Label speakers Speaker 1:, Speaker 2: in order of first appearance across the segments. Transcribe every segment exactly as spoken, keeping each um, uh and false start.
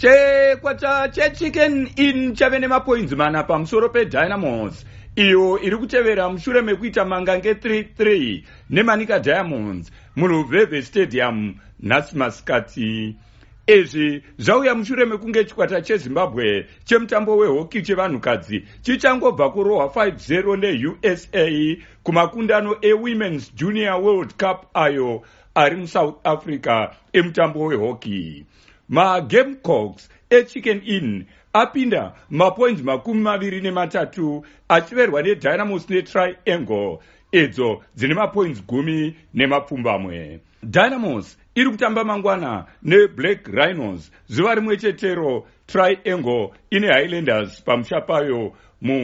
Speaker 1: Chekwata cheChicken Inn chave nemapoints mana pamusoro peDynamos, iyo iri kutevera mushure mekuita mangange three three nemanika Diamonds muRuveve Stadium nhasi masikati. Izvi zvauya mushure mekunge chikwata cheZimbabwe chemutambo wehockey chevanhukadzi chichangobva kurohwa five zero neU S A kumakundano eWomen's Junior World Cup ayo ari muSouth Africa emutambo wehockey. MaGamecocks eChicken Inn apinda mapoints makumi maviri nematatu achiverwa neDynamos neTriangle idzo dzine mapoints gumi nemapfumbamwe. Dynamos iri kutamba mangwana neBlack Rhinos zuva rimwe chetero. Triangle ine Highlanders pamusha payo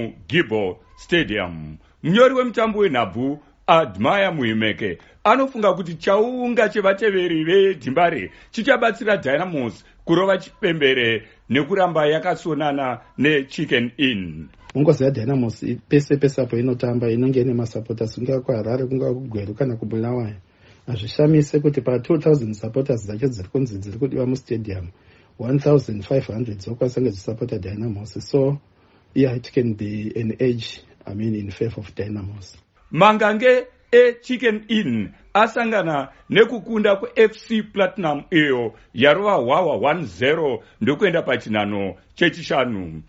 Speaker 1: muGibo Stadium. Munyori wemutambo wenhabvu Admire Muhimeke anofunga kuti chaunga chevateveri vedhimbare chichabatsira Dynamos kurova chipembere nekuramba yakasonana neChicken Inn.
Speaker 2: Ungozi yaDynamos pese pese apo inotamba inonge ine masupporters kunga kuHarare kunga kuGweru kana kuBulawayo. Azvishamise kuti pa two thousand supporters dzacho dziri kunzi dziri kudiwa mustadium one thousand five hundred dzokwanisa ngedzisupporta Dynamos, so yeah, it can be an edge, I mean, in favor of Dynamos.
Speaker 1: Mangange eChicken Inn asangana nekukunda kweF C Platinum iyo yarova hwawa one zero ndokuenda pachinano chechishanu.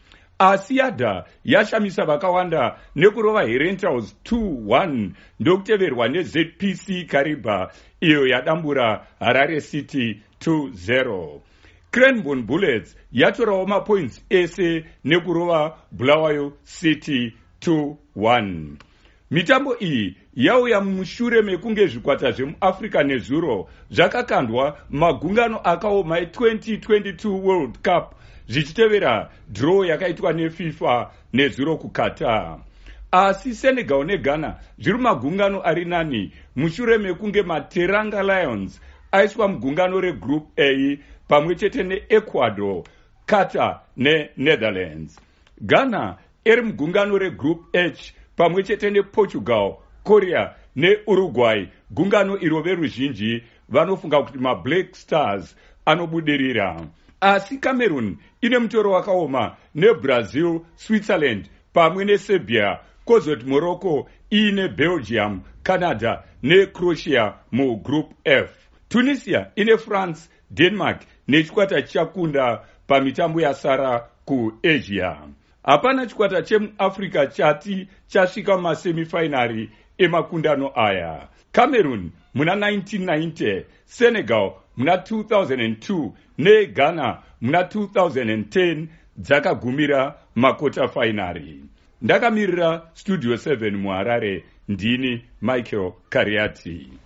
Speaker 1: Asiada yashamisa vakawanda nekurova Herentals two one ndokuteverwa neZ P C Kariba iyo yadambura Harare City two zero. Cranbourne Bullets yatorawo mapoints ese nekurova Bulawayo City two one. Mitambo iyi yauya mushure mekunge zvikwata zvemuAfrica nezuro zvakakandwa magungano akaoma e-twenty twenty-two World Cup zvichitevera draw yakaitwa neFIFA nezuro kuQatar. Asi Senegal neGhana zviri magungano ari nani mushure mekunge maTeranga Lions aiswa mugungano reGroup A pamwe chete neEcuador, Qatar neNetherlands. Ghana eri mugungano reGroup H pamwe chete nePortugal, Korea neUruguay, gungano iro veruzhinji vanofunga kuti maBlack Stars anobudirira. Asi Cameroon ine mutoro wakaoma neBrazil, Switzerland pamwe neSerbia, kozoti Morocco ine Belgium, Canada neCroatia muGroup F. Tunisia ine France, Denmark nechikwata chichakunda pamitambo yasara kuAsia. Hapana chikwata chemuAfrica chati chasvika mumasemifinari emakundano aya. Cameroon muna nineteen ninety, Senegal muna two thousand two neGhana muna two thousand ten dzakagumira makota finari. Ndakamirira Studio seven muHarare, ndini Michael Kariati.